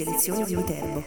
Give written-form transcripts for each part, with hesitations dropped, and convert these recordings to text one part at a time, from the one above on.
Selezione di Viterbo.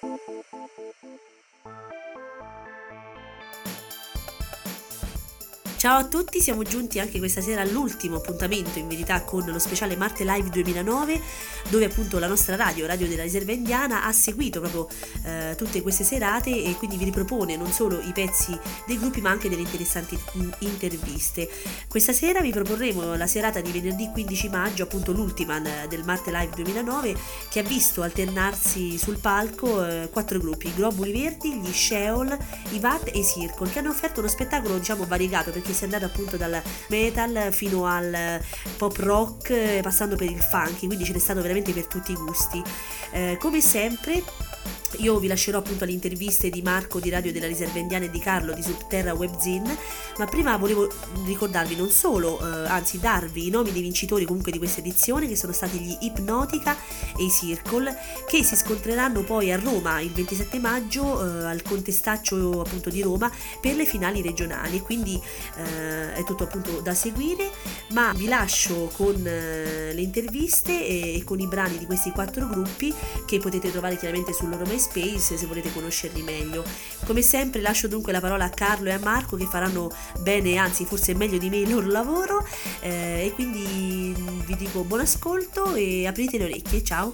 Ciao a tutti, siamo giunti anche questa sera all'ultimo appuntamento in verità con lo speciale Marte Live 2009, dove appunto la nostra Radio della Riserva Indiana ha seguito proprio tutte queste serate e quindi vi ripropone non solo i pezzi dei gruppi ma anche delle interessanti interviste. Questa sera vi proporremo la serata di venerdì 15 maggio, appunto l'ultima del Marte Live 2009, che ha visto alternarsi sul palco 4 gruppi: i Globuli Verdi, gli Sheol, i VAT e i Circle, che hanno offerto uno spettacolo diciamo variegato, perché si è andato appunto dal metal fino al pop rock, passando per il funky, quindi ce n'è stato veramente per tutti i gusti. Come sempre io vi lascerò appunto le interviste di Marco di Radio della Riserva Indiana e di Carlo di Subterra Webzine, ma prima volevo ricordarvi non solo, anzi darvi i nomi dei vincitori comunque di questa edizione, che sono stati gli Ipnotica e i Circle, che si scontreranno poi a Roma il 27 maggio al Contestaccio appunto di Roma per le finali regionali, quindi è tutto appunto da seguire, ma vi lascio con le interviste e con i brani di questi 4 gruppi che potete trovare chiaramente sul loro MySpace se volete conoscerli meglio. Come sempre lascio dunque la parola a Carlo e a Marco, che faranno bene, anzi forse meglio di me, il loro lavoro, e quindi vi dico buon ascolto e aprite le orecchie. Ciao.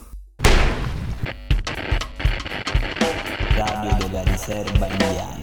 Radio della Riserva Indiana.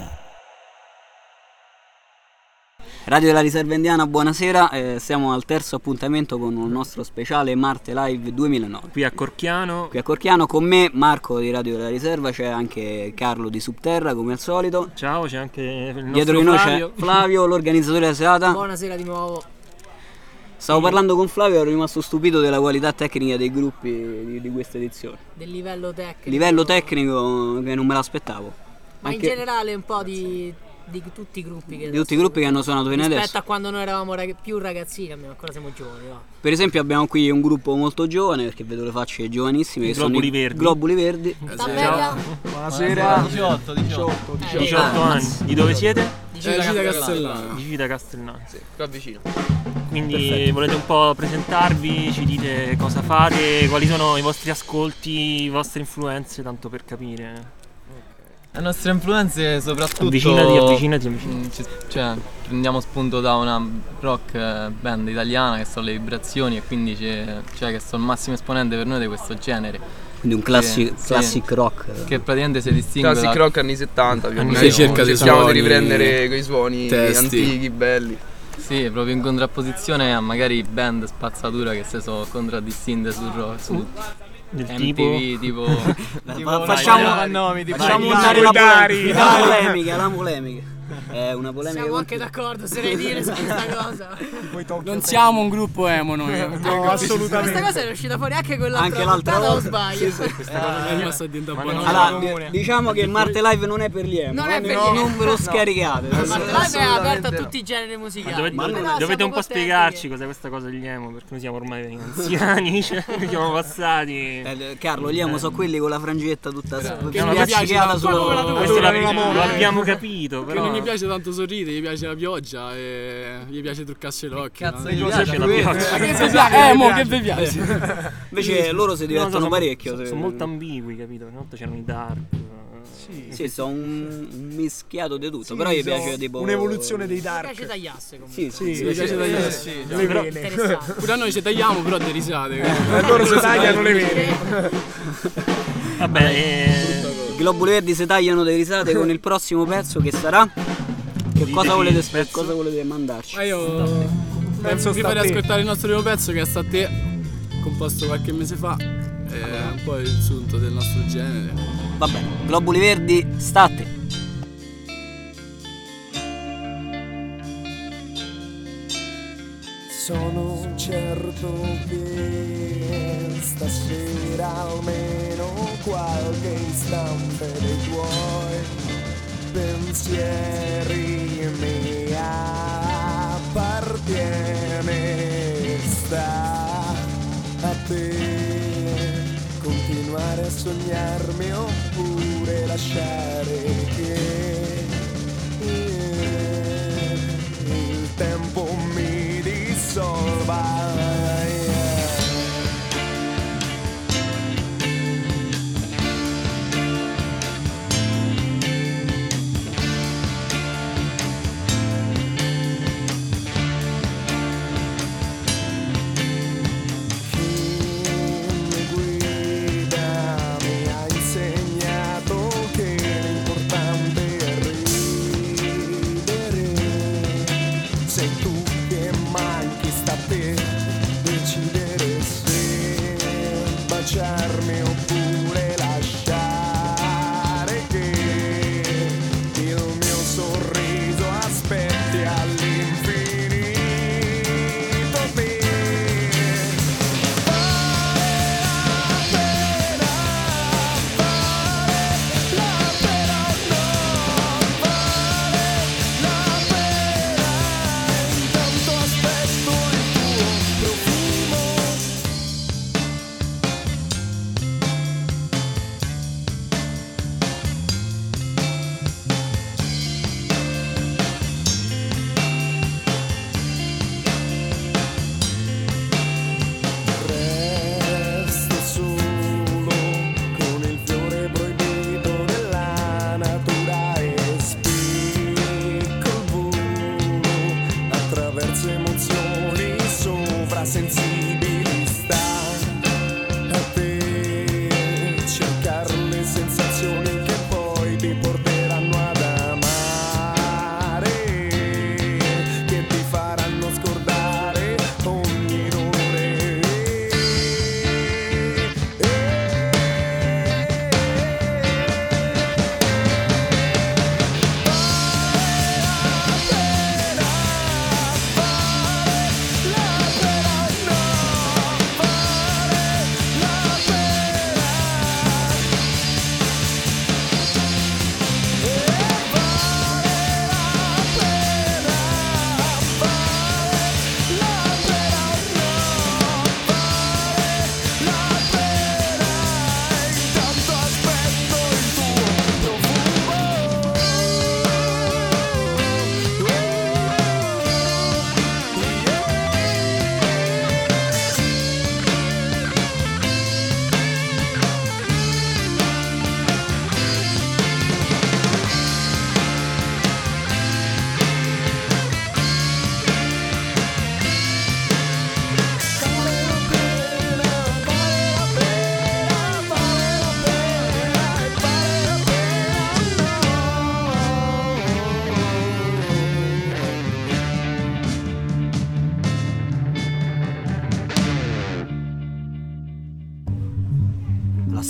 Radio della Riserva Indiana, buonasera, siamo al terzo appuntamento con il nostro speciale Marte Live 2009. Qui a Corchiano, con me Marco di Radio della Riserva, c'è anche Carlo di Subterra come al solito. Ciao, c'è anche il nostro dietro di noi Flavio. c'è Flavio, l'organizzatore della serata. Buonasera di nuovo. Stavo parlando con Flavio e ero rimasto stupito della qualità tecnica dei gruppi di questa edizione. Del livello tecnico. Livello tecnico che non me l'aspettavo. Ma anche in generale un po' di tutti i gruppi che hanno suonato fino adesso. Rispetto a quando noi eravamo più ragazzini, almeno ancora siamo giovani, no? Per esempio abbiamo qui un gruppo molto giovane, perché vedo le facce giovanissime, che sono i Globuli Verdi. Ciao. Buonasera. 18 anni. Di dove siete? Di Civita Castellana. Di Civita Castellana. Sì, qua vicino. Quindi Perfetto. volete un po' presentarvi, ci dite cosa fate, quali sono i vostri ascolti, le vostre influenze, tanto per capire. Le nostre influenze soprattutto Avvicinati. Cioè prendiamo spunto da una rock band italiana che sono le Vibrazioni, e quindi che sono il massimo esponente per noi di questo genere. Quindi un classic rock. Che praticamente si distingue classic rock anni 70, cerca dei cerchiamo suoni, di riprendere quei suoni testi antichi, belli. Sì, proprio in contrapposizione a magari band spazzatura che si sono contraddistinte sul rock, su Del MTV, tipo Facciamo andare la polemica. È una polemica. Siamo anche d'accordo, se devi dire su questa cosa. Non siamo un gruppo emo noi. No, assolutamente. Questa cosa è uscita fuori anche quell'altra puntata, o sbaglio? Allora, diciamo che il Marte Live non è per gli emo, Non è per non ve lo scaricate. Il Marte Live è aperto a tutti i generi musicali. Dovete un po' spiegarci cos'è questa cosa degli emo, perché noi siamo ormai anziani, cioè siamo passati. Carlo, gli emo sono quelli con la frangetta tutta spiaccicata sulla. Questo lo abbiamo capito, però. Non gli piace tanto sorridere, gli piace la pioggia e gli piace truccarsi l'occhio. Cazzo, Gli piace la pioggia. Che vi piace? Invece loro si divertono parecchio. Sono molto ambigui, capito? Una volta c'erano i dark. Sì, sono un mischiato di tutto, però gli piace tipo un'evoluzione dei dark. Mi piace tagliasse comunque. Sì, Mi piace tagliare. Le vene. Interessante. Pure a noi ci tagliamo, però de risate. Loro si tagliano le vene. Vabbè, i Globuli Verdi si tagliano delle risate con il prossimo pezzo che sarà. Cosa volete mandarci? Ma io penso vi farei ascoltare il nostro primo pezzo, che è Sta a te, composto qualche mese fa. È un po' il sunto del nostro genere. Va bene, Globuli Verdi, sta a te. Sono certo che stasera almeno qualche istante dei tuoi pensieri mi appartiene. Sta a te continuare a sognarmi oppure lasciare che il tempo mi dissolva.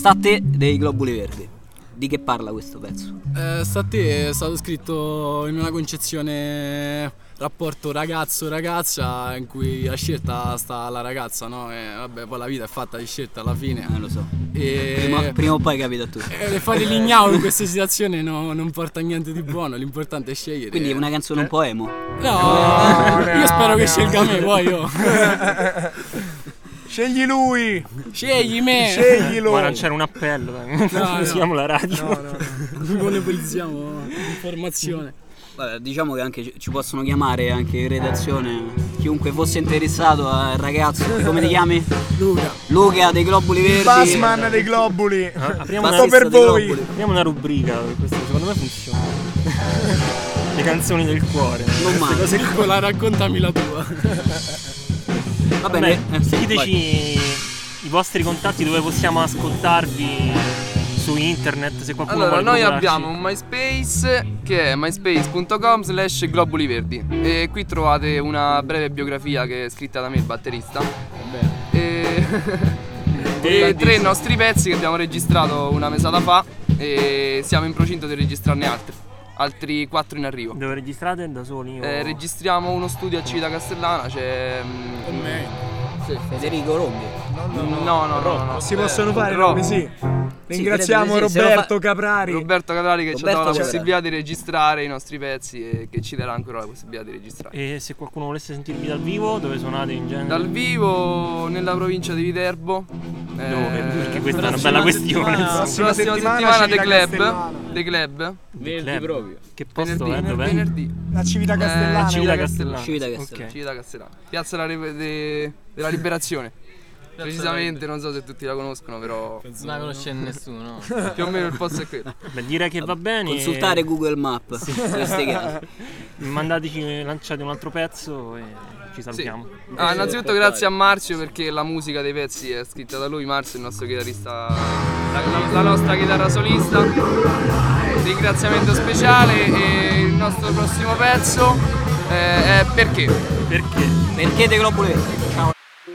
Sta a te dei Globuli Verdi. Di che parla questo pezzo? Sta a te è stato scritto in una concezione rapporto ragazzo-ragazza in cui a scelta sta la ragazza, no? E vabbè, poi la vita è fatta di scelta alla fine. Lo so. E Prima o poi capita a tutti. fare l'ignavo in queste situazioni non porta a niente di buono, l'importante è scegliere. Quindi è una canzone un po' emo. No, io spero che scelga me, poi io. Scegli lui! Scegli me! Sceglilo! Ma non c'era un appello, usiamo la radio. No. Monopolizziamo l'informazione. Vabbè, diciamo che anche ci possono chiamare anche in redazione chiunque fosse interessato al ragazzo. Come ti chiami? Luca dei Globuli Verdi. Bassman dei Globuli. Apriamo Sto per voi. Apriamo una rubrica, questo secondo me funziona. Le canzoni del cuore. Non male. La raccontami la tua. Va bene, diteci i vostri contatti, dove possiamo ascoltarvi su internet, se qualcuno Allora, vuole noi provarci. abbiamo un MySpace che è myspace.com/globuliverdi e qui trovate una breve biografia che è scritta da me, il batterista. E 3 nostri pezzi che abbiamo registrato una mesata fa e siamo in procinto di registrarne altri 4 in arrivo. Dove registrate? Da soli? Registriamo uno studio a Civita Castellana, c'è Con me. sì. Federico Rondi. No. Si possono fare nomi, sì. Ringraziamo Roberto Caprari. Roberto Caprari che ci ha Roberto dato la Caprari. possibilità di registrare i nostri pezzi e che ci darà ancora la possibilità di registrare. E se qualcuno volesse sentirvi dal vivo, dove suonate in genere? Dal vivo nella provincia di Viterbo. Dove? Perché questa è una bella questione. Prossima settimana The Club. Venerdì proprio. Che posto è? Dov'è? Venerdì. La Civita Castellana. Civita Castellana. Civita Civita Castellana. Piazza della Liberazione. Precisamente, non so se tutti la conoscono, però Non la conosce nessuno. più o meno il posto è quello. Beh, direi che va bene. Consultare Google Maps in questi casi. Mandateci, lanciate un altro pezzo e ci salutiamo. Innanzitutto grazie a Marzio perché la musica dei pezzi è scritta da lui. Marzio è il nostro chitarrista, la nostra chitarra solista. Ringraziamento speciale e il nostro prossimo pezzo è Perché? Perché dei Globuli Verdi? Ciao.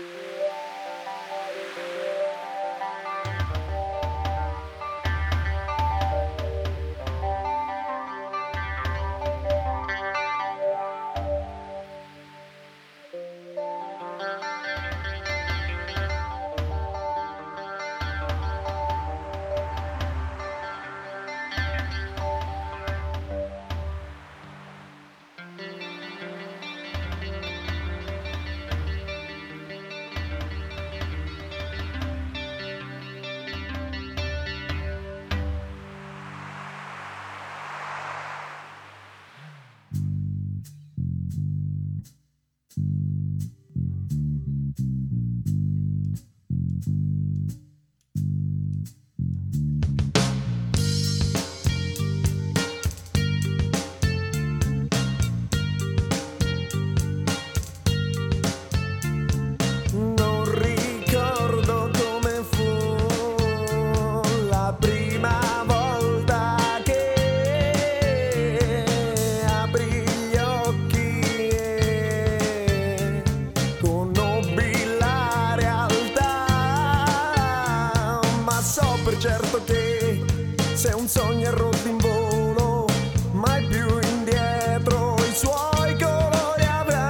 certo che se un sogno è rotto in volo, mai più indietro i suoi colori avrà.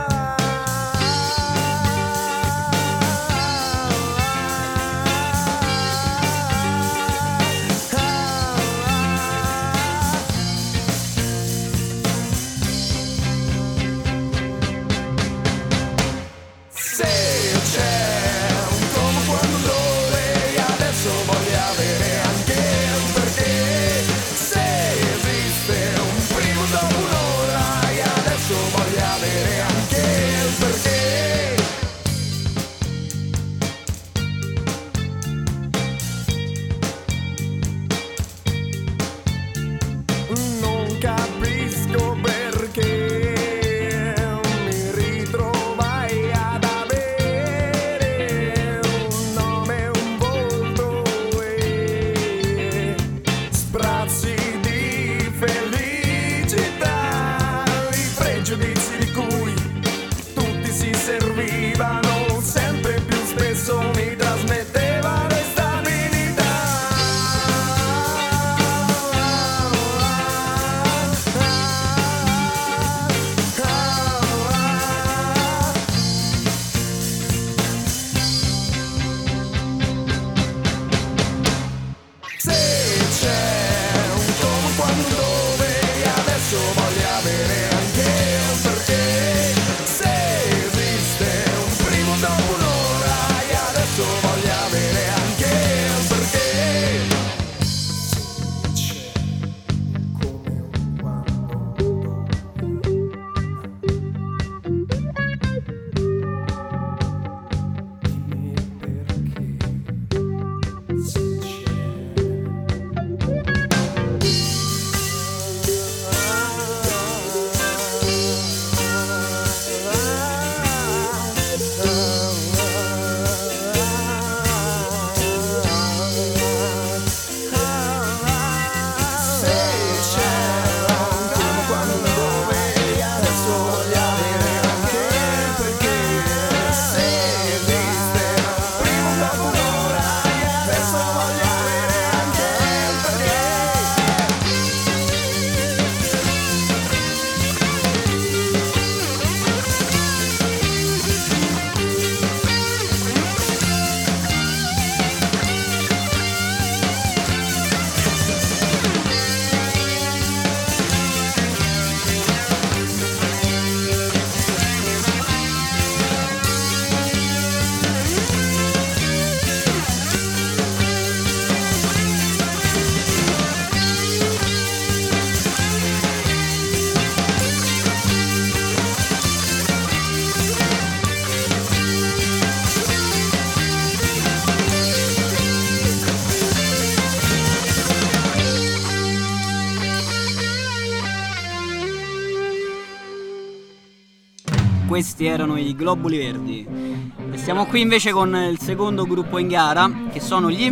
Se c'è un come quando dove adesso voglio avere anche un perché. Se avere anche un perché. Se esiste un primo dopo un'ora e adesso voglio avere anche un perché. Questi erano i Globuli Verdi. E siamo qui invece con il secondo gruppo in gara, che sono gli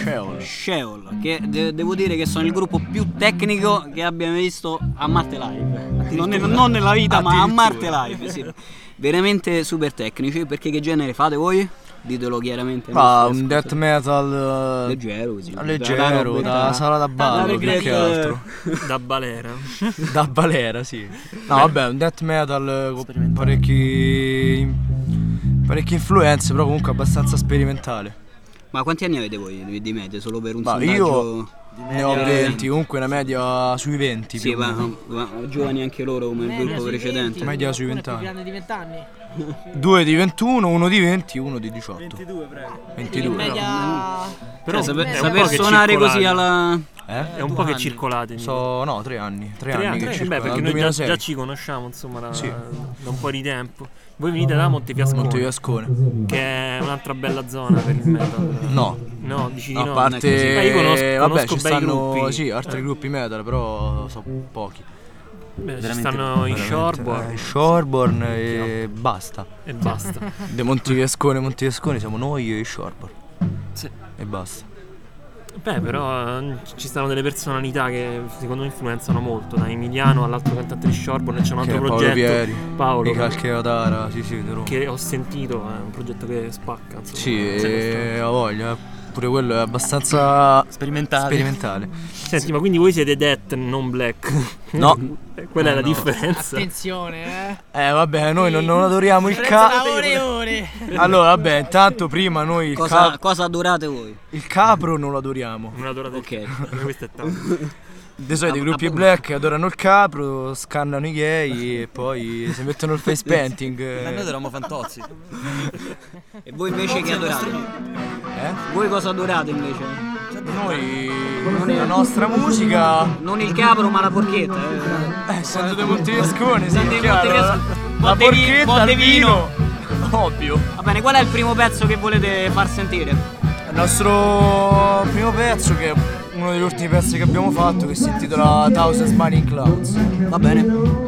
Sheol, che devo dire che sono il gruppo più tecnico che abbiamo visto a Marte Live. Non nella vita, ma a Marte Live, sì. Veramente super tecnici. Perché che genere fate voi? Ditelo chiaramente. Ma un death metal leggero, così. Leggero, da sala da ballo, più che altro. Da balera. Da balera, sì. No, vabbè, un death metal con parecchie influenze, però comunque abbastanza sperimentale. Ma quanti anni avete voi di media? Solo per un sondaggio? Io ne ho 20, comunque una media sui 20. Sì, ma giovani anche loro come il gruppo precedente. 20, media sui 20 anni. Più grande di 20 anni? 2 di 21, uno di 20, uno di 18. 22, prego. 22. Però saper suonare così alla... È un po' che circolate. No, 3 anni. 3 anni che circolate. Perché noi già ci conosciamo, insomma, da un po' di tempo. Voi venite da Montefiascone, che è un'altra bella zona per il metal. No, dici di a no. parte io conosco ci bei stanno, gruppi. sì, altri gruppi metal, però sono pochi. Beh, ci stanno i Shoreborn e basta. De Montefiascone siamo noi e i Shoreborn. Sì. E basta. Beh, però ci stanno delle personalità che secondo me influenzano molto, da Emiliano all'altro cantante di Shoreborn, c'è un altro progetto, Paolo Calcheatara, sì, che ho sentito, è un progetto che spacca, insomma. Sì, ho voglia, pure quello è abbastanza sperimentale. Senti, ma quindi voi siete death, non black? No. Quella è la differenza. Attenzione, vabbè, noi non adoriamo il ore. Allora, vabbè, intanto prima noi cosa adorate voi? Il capro non lo adoriamo. Non adorate, ok. Questo è tanto. Di solito i gruppi black adorano il capro, scannano i gay e poi si mettono il face painting. Noi adoriamo Fantozzi. E voi invece che adorate? Voi cosa adorate invece? Noi la nostra musica. Non il capro ma la porchetta. Essendo dei Montefiascone, sì, la porchetta, il vino. Ovvio. Va bene, qual è il primo pezzo che volete far sentire? Il nostro primo pezzo, che è uno degli ultimi pezzi che abbiamo fatto, che si intitola Thousand Smiling Clouds. Va bene.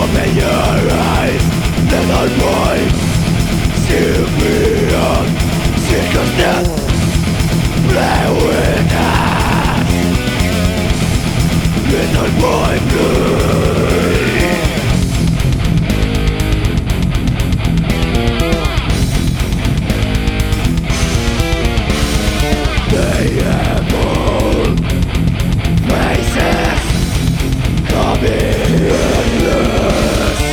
Open your eyes, little boy. See beyond circumstance. Play with us, little boy, play. They have all faces coming endless.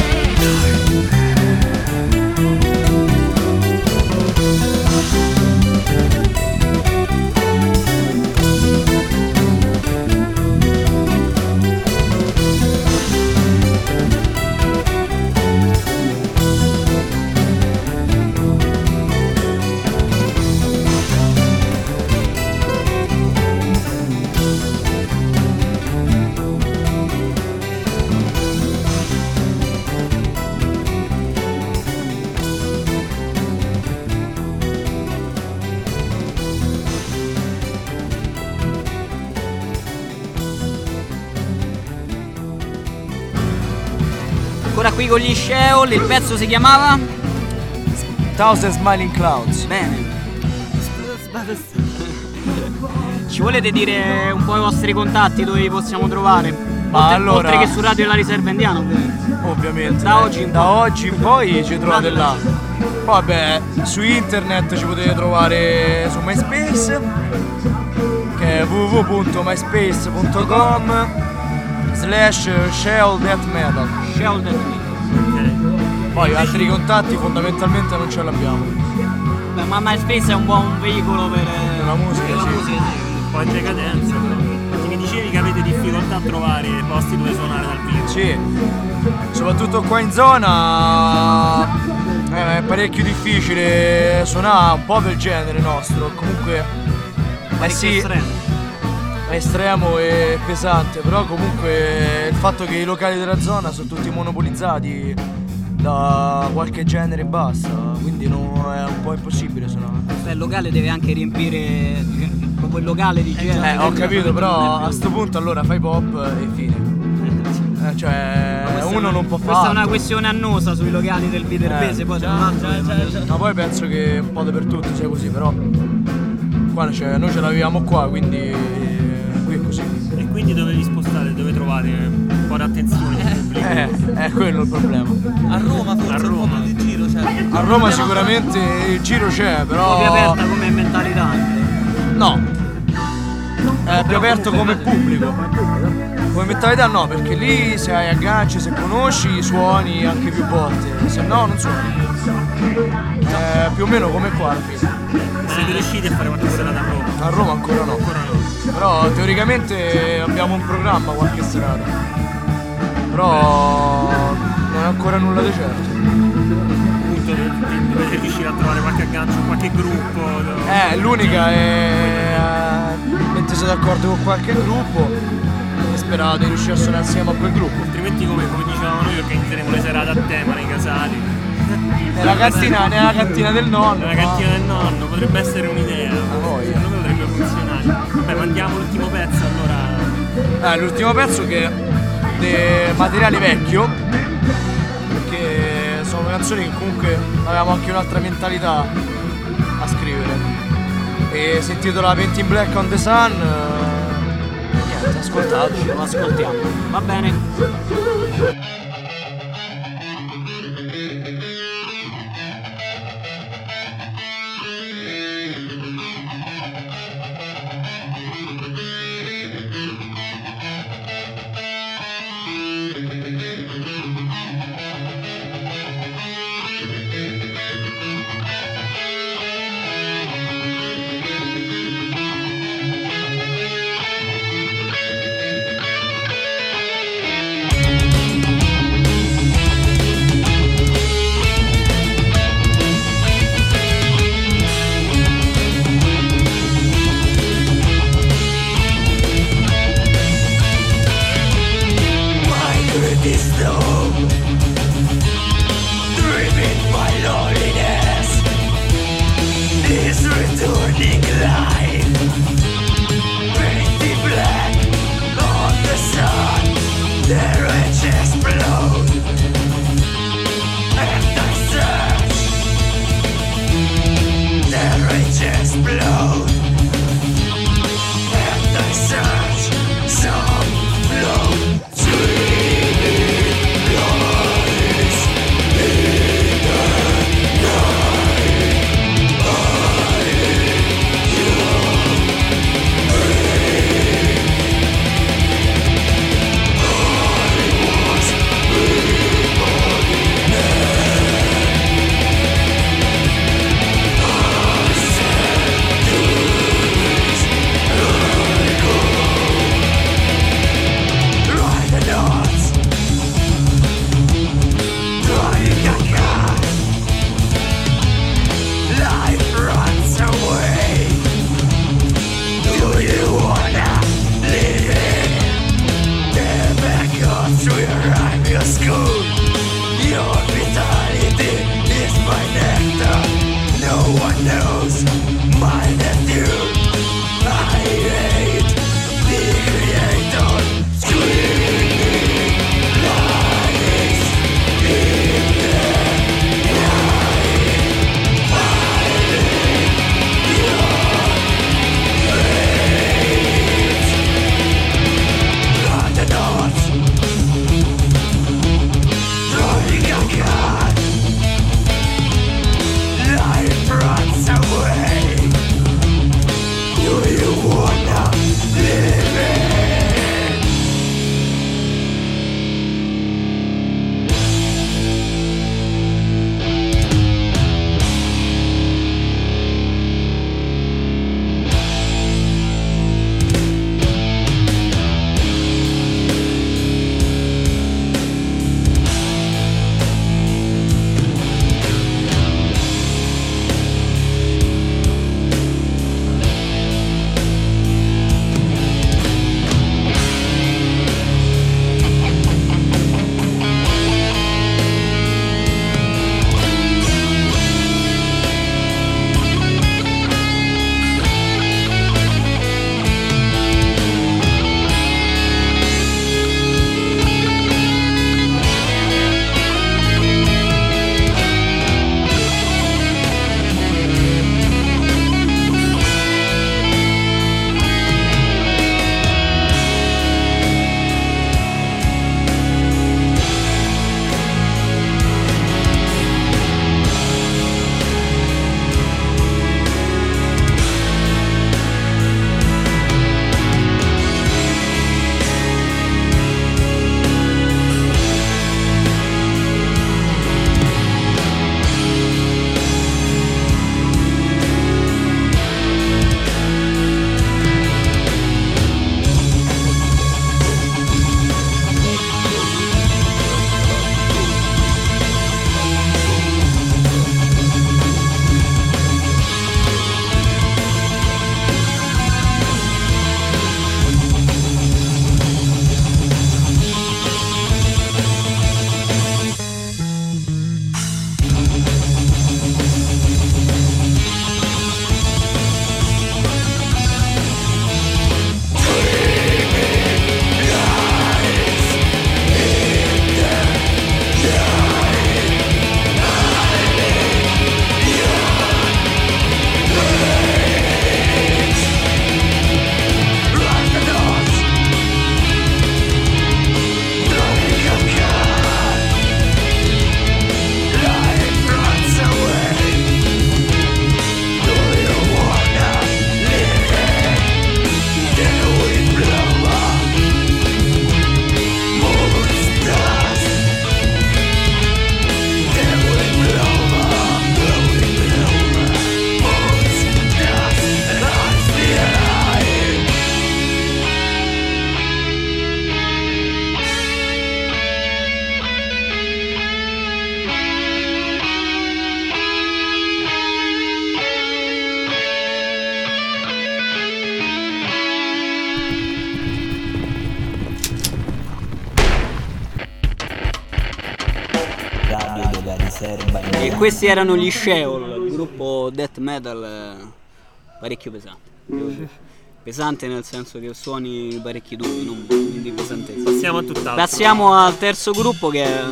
Ancora qui con gli Sheol, il pezzo si chiamava? Thousand Smiling Clouds. Bene. Ci volete dire un po' i vostri contatti, dove vi possiamo trovare? Oltre che su Radio della Riserva Indiana, ovviamente. Da oggi in poi ci trovate là. Poi vabbè, su internet ci potete trovare su MySpace, che è www.myspace.com/SheolDeathMetal. Poi altri contatti fondamentalmente non ce l'abbiamo. Beh, ma MySpace è un buon veicolo per la musica, un po' in decadenza, però. Mi dicevi che avete difficoltà a trovare posti dove suonare dal vivo. Sì, soprattutto qua in zona è parecchio difficile suonare un po' del genere nostro. Comunque sì, è estremo e pesante, però comunque il fatto che i locali della zona sono tutti monopolizzati da qualche genere e basta, quindi è un po' impossibile suonare. Il locale deve anche riempire proprio il locale di genere. Ho capito, però a sto punto allora fai pop e fine. Cioè uno non può fare. Questa è una questione annosa sui locali del Viterbese, poi ma poi penso che un po' dappertutto sia così, però qua noi ce l'avevamo qua, quindi qui è così. E quindi dove vi spostate, dove trovate un po' di attenzione? È quello il problema. A Roma forse un po' di giro c'è. A Roma sicuramente il giro c'è, però. Un po' più aperta come mentalità. No. È più aperto come pubblico. Come mentalità no, perché lì se hai agganci, se conosci, suoni anche più volte. Se no non suoni. È più o meno come qua alla fine. Siete riusciti a fare qualche serata a Roma? A Roma ancora no. Però teoricamente abbiamo un programma qualche serata. Però non è ancora nulla di certo. Appunto dovete riuscire a trovare qualche aggancio, qualche gruppo. L'unica è mettersi d'accordo con qualche gruppo e sperare di riuscire a suonare insieme a quel gruppo. Altrimenti come dicevamo noi organizzeremo le serate a tema nei casali. Nella cantina del nonno. Nella cantina del nonno, potrebbe essere un'idea. Secondo me potrebbe funzionare. Beh, mandiamo l'ultimo pezzo allora. L'ultimo pezzo che è di materiale vecchio, perché sono canzoni che comunque avevamo anche un'altra mentalità a scrivere. E si intitola Paint in Black on the Sun. Niente, ascoltateci, lo ascoltiamo. Va bene. The riches explode. Your vitality is my nectar. No one knows my nephew. I hate the creator. Screaming lies in the night. Fighting your brains. Under doors. Throwing a gun. Life runs away. Do you wanna live it? E questi erano gli Sheol, gruppo death metal parecchio pesante. Pesante nel senso che suoni parecchi duri, non di pesantezza. Passiamo a tutt'altro. Passiamo al terzo gruppo, che è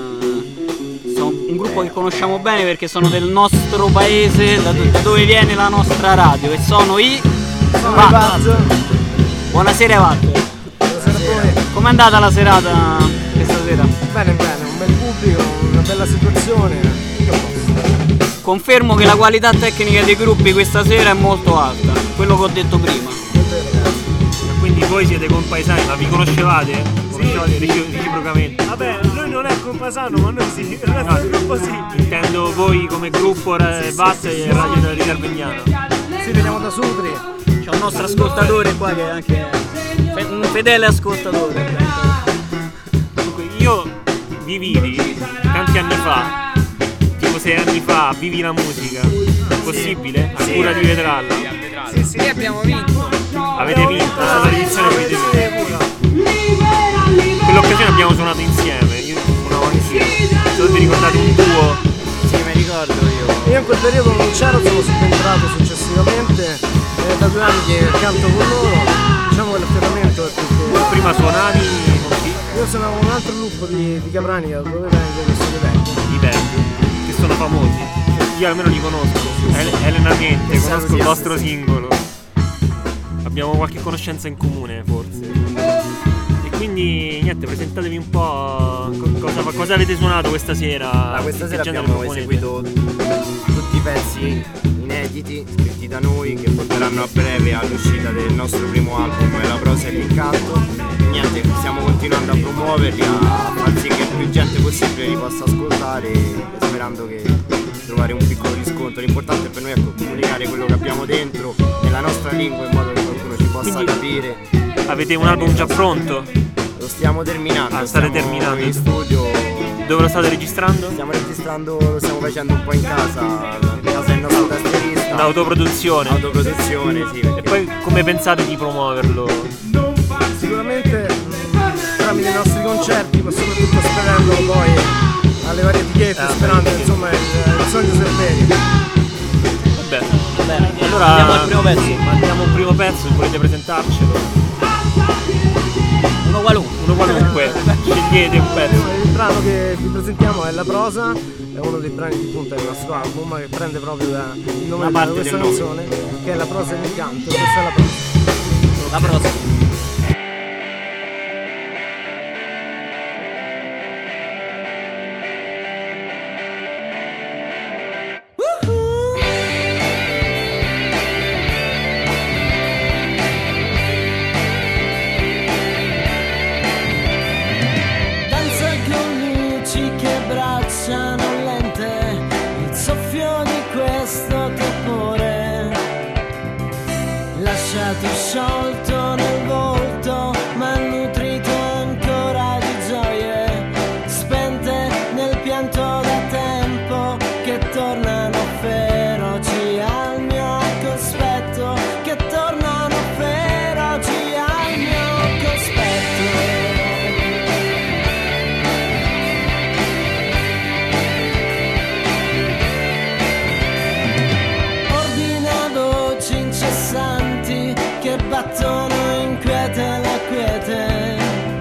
un gruppo che conosciamo bene perché sono del nostro paese, da dove viene la nostra radio, e sono i Vat. Buonasera Vat. Com'è andata la serata questa sera? Bene, un bel pubblico, una bella situazione. Confermo che la qualità tecnica dei gruppi questa sera è molto alta, quello che ho detto prima. Quindi voi siete compaesani, ma vi conoscevate? Conoscevate reciprocamente? Vabbè, lui non è compaesano, ma noi sì, il resto del gruppo sì. Intendo voi come gruppo Vat e Radio della Riserva Indiana. Sì, veniamo da Sudri. C'è un nostro ascoltatore qua che è anche un fedele ascoltatore. Io vi vidi tanti anni fa, tipo 6 anni fa, Vivi la musica. È possibile? A cura di Vetralla? Sì, abbiamo vinto. Avete vinto, è stata l'edizione che avete vinto. Quell'occasione abbiamo suonato insieme, io suonavo insieme. Se vi ricordate. ricordo io. Io in quel periodo non c'ero, sono subentrato successivamente. È da 2 anni che canto con loro. Diciamo che l'affiatamento è perché... Prima suonavi con chi? Io suonavo un altro gruppo di Capranica, dove vengo, che sono i Band, che sono famosi. Io almeno li conosco. Elena Mente, conosco il vostro singolo. Abbiamo qualche conoscenza in comune, forse. E quindi niente, presentatevi un po'. Cosa avete suonato questa sera? Questa sera abbiamo eseguito tutti i pezzi inediti scritti da noi che porteranno a breve all'uscita del nostro primo album, La prosa e l'incanto. Niente, stiamo continuando a promuoverli, a far sì che più gente possibile li possa ascoltare, sperando che trovare un piccolo riscontro. L'importante per noi è comunicare quello che abbiamo dentro nella nostra lingua in modo che qualcuno ci possa capire. Avete un album già pronto? Lo stiamo terminando. State terminando? In studio. Dove lo state registrando? Lo stiamo facendo un po' in casa del nostro tastierista. Un'autoproduzione? Autoproduzione, sì. E poi come pensate di promuoverlo? Sicuramente tramite i nostri concerti, ma soprattutto sperando poi alle varie etichette, sperando insomma il sogno si avveri. Vabbè, allora andiamo al primo pezzo. Mandiamo un primo pezzo, volete presentarcelo? Uno qualunque, scegliete un pezzo. Il brano che vi presentiamo è La prosa, è uno dei brani di punta del nostro album, che prende proprio il nome di questa canzone, che è La prosa e l'incanto. Questa è la prosa. La prosa. Sciolto nel volto, ma nutrito ancora di gioie, spente nel pianto da tempo, che tornano feroci al mio cospetto, che tornano feroci al mio cospetto. Ordina voci incessanti che battono inquiete la quiete,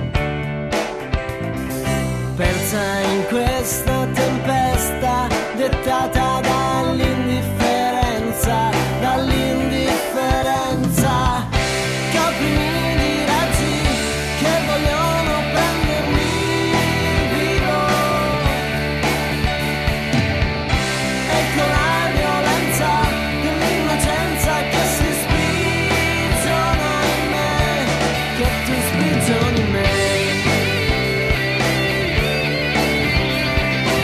persa in questa tempesta dettata dall'indifferenza, dall'indifferenza. Caprimi di raggi che vogliono prendermi vivo, e con la violenza dell'innocenza che si sprigiona in me, che tu sprigioni in me.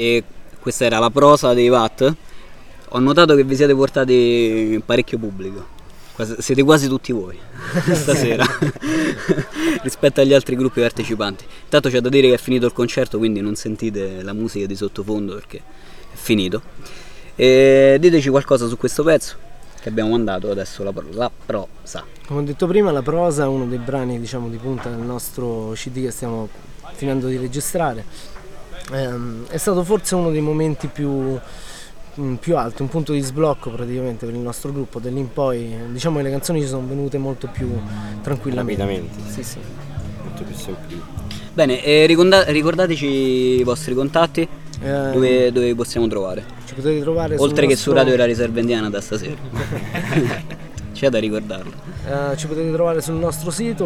e questa era la prosa dei VAT. Ho notato che vi siete portati parecchio pubblico, siete quasi tutti voi stasera rispetto agli altri gruppi partecipanti. Intanto c'è da dire che è finito il concerto, quindi non sentite la musica di sottofondo perché è finito. E diteci qualcosa su questo pezzo che abbiamo mandato adesso, la prosa. Come ho detto prima, la prosa è uno dei brani, diciamo, di punta del nostro CD che stiamo finendo di registrare. È stato forse uno dei momenti più alti, un punto di sblocco praticamente per il nostro gruppo. Da lì in poi, diciamo, che le canzoni ci sono venute molto più tranquillamente. Rapidamente. Sì, sì. Molto più semplice. Bene, ricordateci i vostri contatti, dove possiamo trovare. Ci potete trovare oltre che su Radio della Riserva Indiana da stasera. C'è da ricordarlo. Ci potete trovare sul nostro sito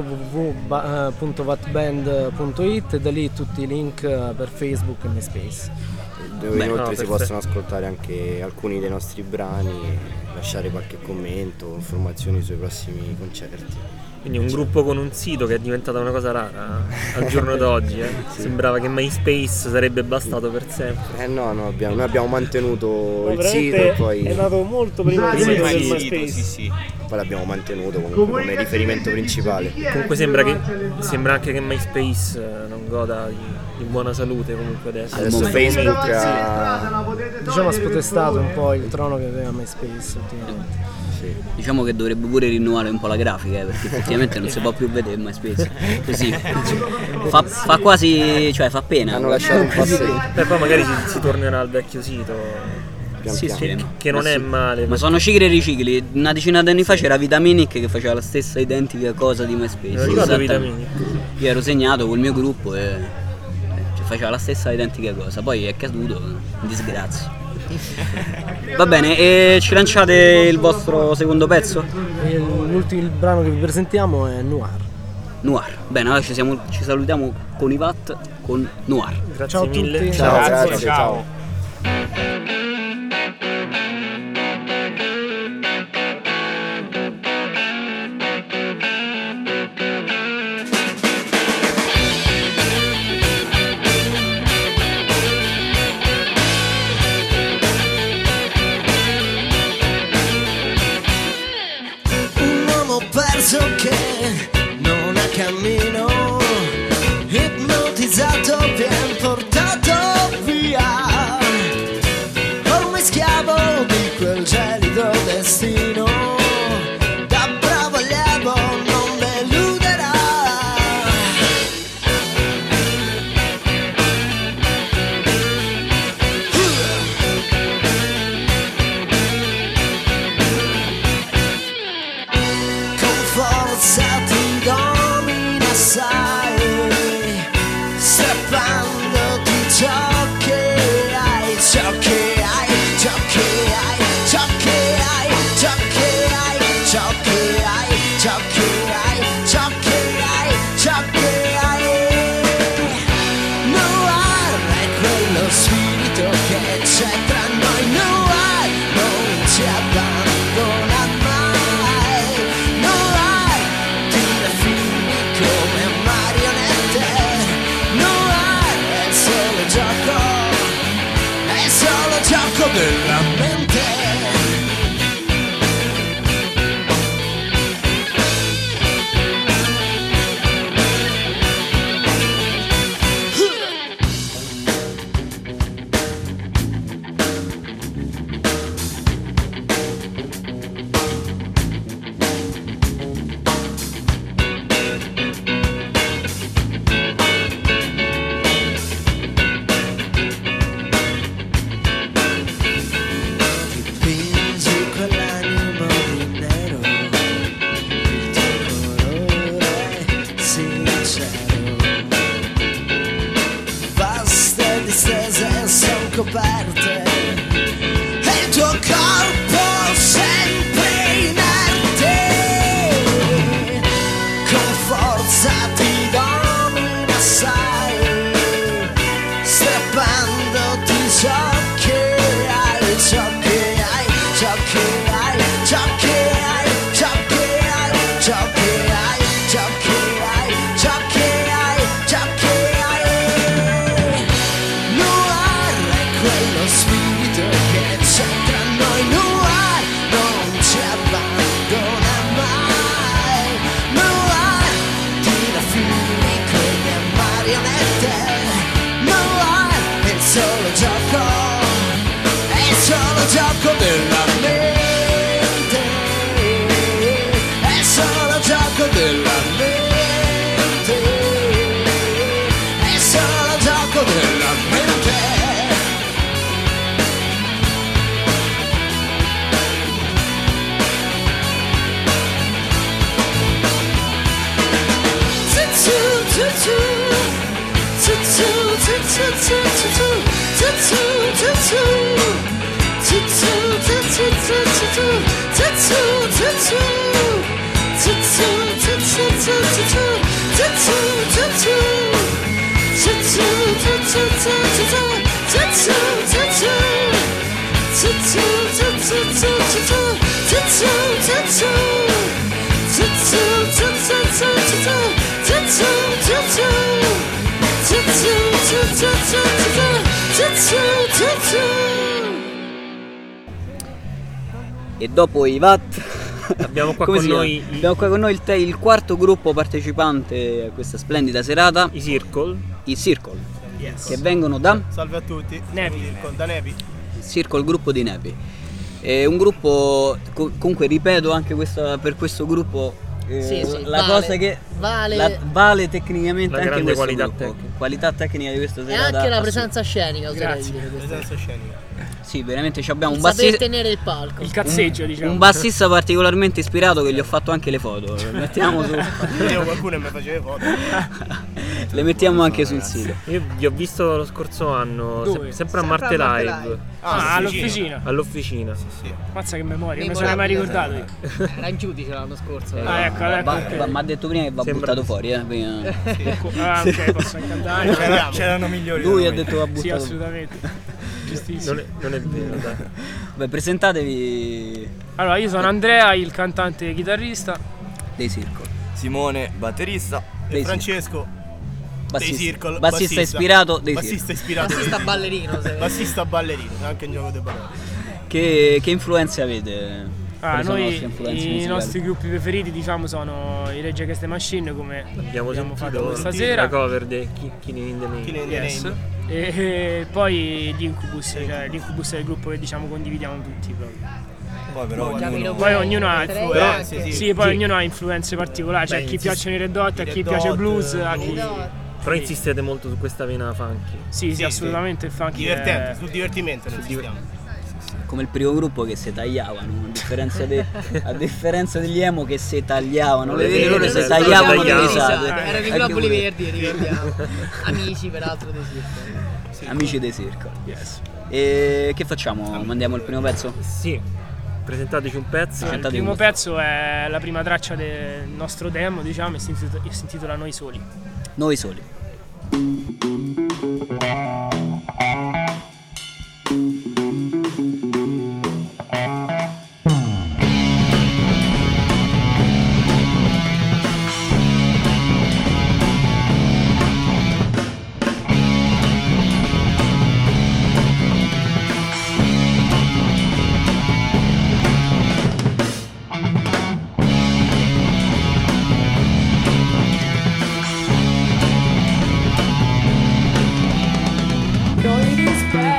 www.vatband.it e da lì tutti i link per Facebook e MySpace. Dove inoltre si possono ascoltare anche alcuni dei nostri brani e lasciare qualche commento, informazioni sui prossimi concerti. Quindi un gruppo con un sito che è diventata una cosa rara al giorno d'oggi. Sì. Sembrava che MySpace sarebbe bastato per sempre. No, noi abbiamo mantenuto il sito e poi è nato molto prima del sito del MySpace. Sì. Poi l'abbiamo mantenuto comunque come riferimento principale. Comunque sembra anche che MySpace non goda di buona salute comunque adesso. Facebook diciamo ha spotestato un po' il trono che aveva MySpace ultimamente. Sì. Diciamo che dovrebbe pure rinnovare un po' la grafica, perché effettivamente non si può più vedere MySpace così. Fa quasi, cioè fa pena. Hanno lasciato un po' e poi magari si tornerà al vecchio sito. Sì, che non è male. Ma sono cicli e ricicli. Una decina d'anni fa c'era Vitaminic che faceva la stessa identica cosa di MySpace. Io ero segnato col mio gruppo e faceva la stessa identica cosa. Poi è caduto in disgrazia. Va bene, e ci lanciate il vostro secondo pezzo? Il brano che vi presentiamo è Noir. Bene, allora ci salutiamo con i VAT con Noir. Grazie ciao mille. A tutti. Ciao. Che non ha cammino, ipnotizzato, vien portato via, ormai schiavo di quel gelido destino, da bravo allievo non deluderà. Forza ti domina, sai, strappandoti ciò che hai, ciò che hai, ciò che hai, ciò che hai, ciò che hai, ciò che hai, ciò che hai, ciò che hai, ciò che hai. Noir è quello spirito che c'è tra noi, Noir non ci abbandona mai. Gioco della mente. E dopo i VAT abbiamo qua con noi il quarto gruppo partecipante a questa splendida serata, i Circle. Yes. Che vengono da Salve a tutti, Nepi. Da Nepi. Circle, il gruppo di Nepi. È un gruppo, comunque ripeto anche per questo gruppo la vale, cosa che vale tecnicamente la anche questo qualità gruppo. Qualità tecnica di questa E serata. anche la presenza scenica, Grazie. Presenza scenica. Sì, veramente abbiamo un saper bassista, tenere il palco. Il cazzeggio, diciamo. un bassista particolarmente ispirato che gli ho fatto anche le foto. Le mettiamo su. Qualcuno mi faceva foto. Le mettiamo anche sul sito. Io vi ho visto lo scorso anno, sempre a Marte Live. All'officina. All'officina. Sì. Mazza che memoria, non me sono mai ricordato io. Era in giudice l'anno scorso. Ecco. Ma ha detto prima che va buttato fuori, prima. Ok, posso cantare. C'erano migliori. Lui ha detto va buttato. Sì, assolutamente. Giustissimo. Non è vero, dai. Beh, presentatevi. Allora, io sono Andrea, il cantante e chitarrista dei Circle. Simone, batterista. E Francesco, dei Circle. Bassista ispirato dei Bassista Circle. Bassista ballerino. Bassista ballerino, anche in gioco delle parole. Che influenze avete? Noi i nostri gruppi preferiti, diciamo, sono i Rage Against the Machine, come abbiamo fatto questa sera. La cover di Killing in the Name. Yes. E poi gli Incubus, cioè l'Incubus è il gruppo che diciamo condividiamo tutti proprio. Poi ognuno ha ognuno ha influenze particolari, cioè a chi piacciono i Red Hot, a chi piace il blues, a chi. Però insistete molto su questa vena funky. Sì, assolutamente il funky. Divertente, sul divertimento noi insistiamo. Come il primo gruppo che si tagliavano, a differenza degli emo che si tagliavano, le vene loro si tagliavano le risate. Erano i globuli verdi, ricordiamo. Amici peraltro dei Circle. Amici dei Circle. Yes. E che facciamo? Mandiamo il primo pezzo? Sì. Presentateci un pezzo. Il primo pezzo è la prima traccia del nostro demo, diciamo, e si intitola Noi Soli. Noi Soli. Noi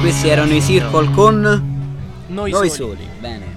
questi erano i Circle con Noi soli. Bene.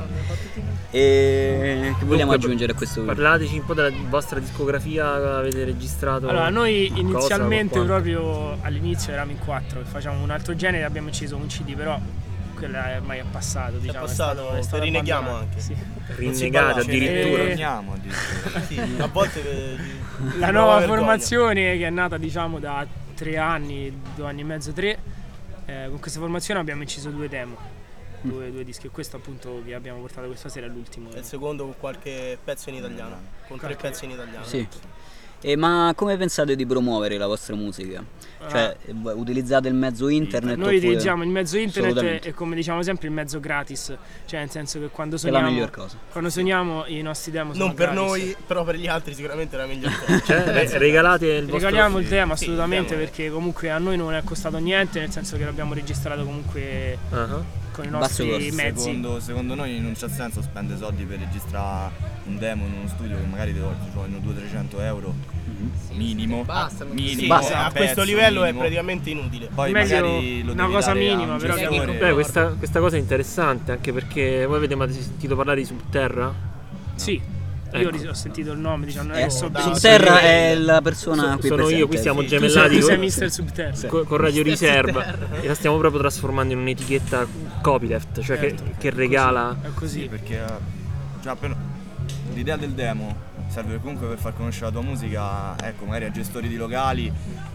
E che vogliamo aggiungere a questo video? Parlateci un po' della vostra discografia, avete registrato? Allora, noi inizialmente proprio all'inizio eravamo in 4 e facciamo un altro genere, abbiamo inciso un CD, però quella ormai è passato, diciamo. È passato, se rinneghiamo anche. Sì. Rinnegate addirittura. Sì, a volte la nuova formazione che è nata, diciamo, da 3 anni, 2 anni e mezzo, 3. Con questa formazione abbiamo inciso 2 demo. Due dischi, e questo appunto che abbiamo portato questa sera è l'ultimo. È il secondo con qualche pezzo in italiano, con 3 pezzi in italiano. Sì. Ma come pensate di promuovere la vostra musica? Cioè, utilizzate il mezzo internet? Noi utilizziamo il mezzo internet e, come diciamo sempre, il mezzo gratis. Cioè, nel senso che quando suoniamo, è la miglior cosa. Quando suoniamo i nostri demo sono non per gratis. Noi, però per gli altri sicuramente è la miglior cosa. Cioè, regalate il vostro... Regaliamo il demo assolutamente, perché comunque a noi non è costato niente, nel senso che l'abbiamo registrato comunque con i nostri mezzi. Secondo noi non c'è senso spendere soldi per registrare un demo in uno studio che magari ti vogliono 200-300 euro minimo. Minimo, a questo livello è praticamente inutile. Poi meglio magari lo una cosa minima, però questa cosa è interessante, anche perché voi avete mai sentito parlare di Subterra? Sì. Io ho sentito il nome, diciamo, Subterra è la persona qui sono presente. Io, qui stiamo gemellati. Tu sei Mr. Subterra con Radio Riserva e la stiamo proprio trasformando in un'etichetta copyleft, cioè che regala. È così. Sì, perché l'idea del demo serve comunque per far conoscere la tua musica, ecco, magari a gestori di locali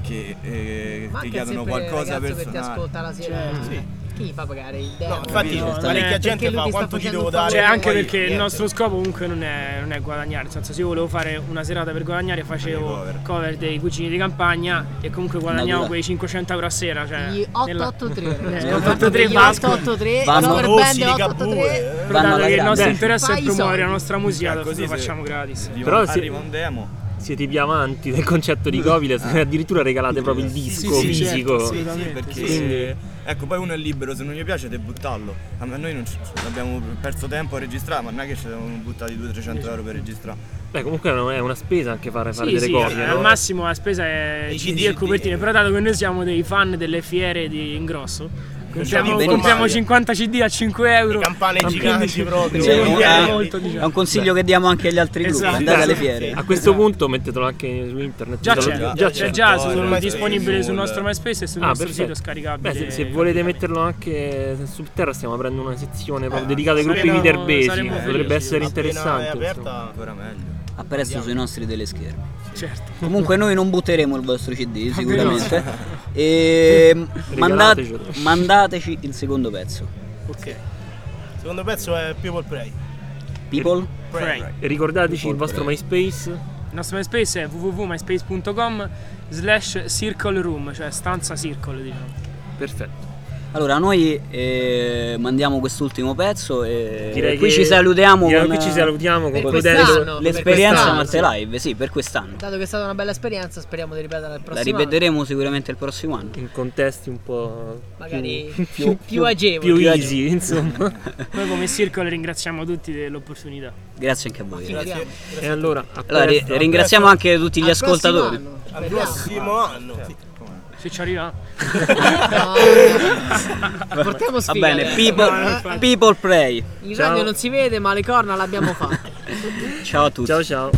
che ti chiedono qualcosa per ti ascolta la sera. Sì. Chi fa pagare il demo? No, infatti parecchia gente fa quanto ti devo dare. Cioè, anche perché il nostro scopo comunque non è guadagnare. Nel senso, se io volevo fare una serata per guadagnare, facevo cover dei Cugini di Campagna e comunque guadagnavo quei 500 euro a sera. Cioè, gli 883 883 883 vanno rossi di Ligabue. Dato che il nostro interesse è promuovere la nostra musica, lo facciamo gratis. Però arriva un demo. Siete più avanti del concetto di copyleft, addirittura regalate proprio il disco fisico. Sì, perché quindi, ecco, poi uno è libero, se non gli piace te buttarlo. A noi non abbiamo perso tempo a registrare, ma non è che ci siamo buttati 200-300 euro per registrare. Beh, comunque è una spesa anche fare delle copie. Al massimo la spesa è CD e copertine, però dato che noi siamo dei fan delle fiere di ingrosso, compriamo 50 CD a 5 euro. Campane giganti proprio. È un consiglio che diamo anche agli altri gruppi, andate alle fiere. A questo punto mettetelo anche su internet. Già sono disponibili sul nostro MySpace e sul nostro sito scaricabile. Beh, se volete metterlo anche su Terra, stiamo aprendo una sezione proprio dedicata ai gruppi viterbesi. Potrebbe essere interessante. Ancora meglio. A presto sui nostri teleschermi. Certo. Comunque noi non butteremo il vostro CD sicuramente. E mandateci il secondo pezzo. Ok. Il secondo pezzo è People Pray. People Pray. E ricordateci il vostro MySpace. Il nostro MySpace è www.myspace.com/circle room, cioè stanza circle, diciamo. Perfetto. Allora noi mandiamo quest'ultimo pezzo e direi qui che ci salutiamo concludendo l'esperienza Marte Live, sì, per quest'anno. Dato che è stata una bella esperienza, speriamo di ripeterla il prossimo anno. La ripeteremo sicuramente il prossimo anno. In contesti un po' magari più agevoli, più easy, insomma. Noi come Circle ringraziamo tutti dell'opportunità. Grazie anche a voi. E allora ringraziamo anche tutti gli ascoltatori. Al prossimo anno. Se ci arriva. Portiamo sfiga. Va bene, people Pray. Il radio non si vede, ma le corna l'abbiamo fatte. Ciao a tutti. Ciao.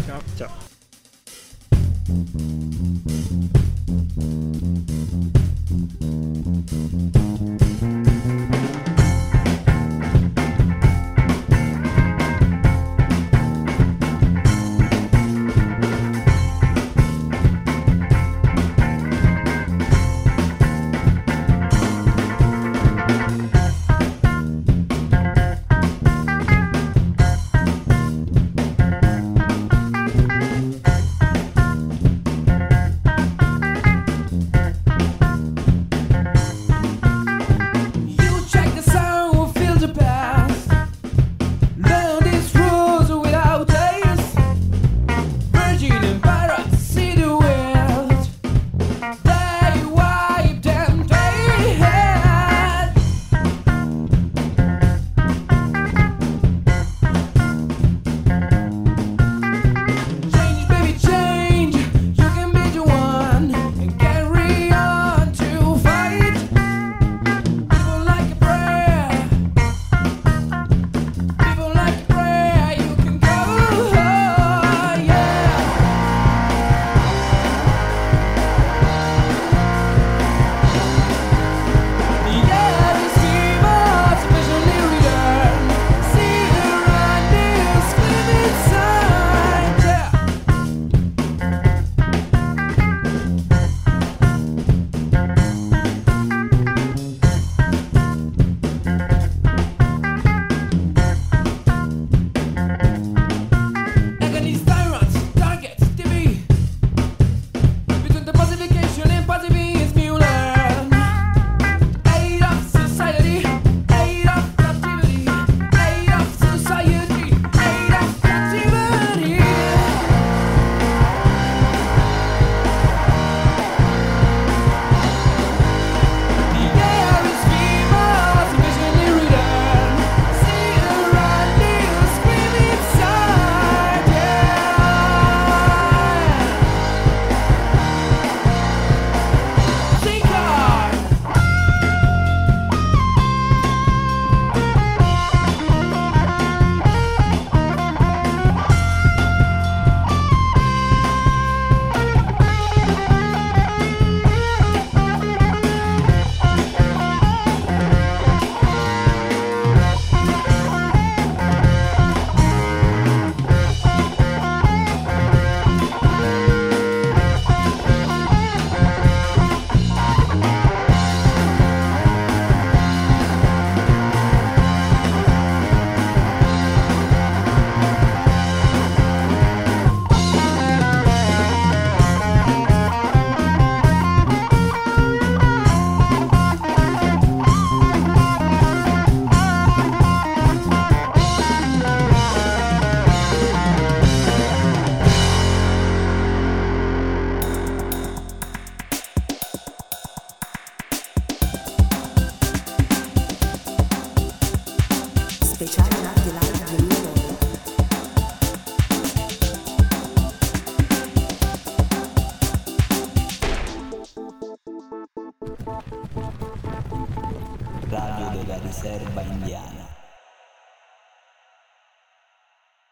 Radio della riserva indiana.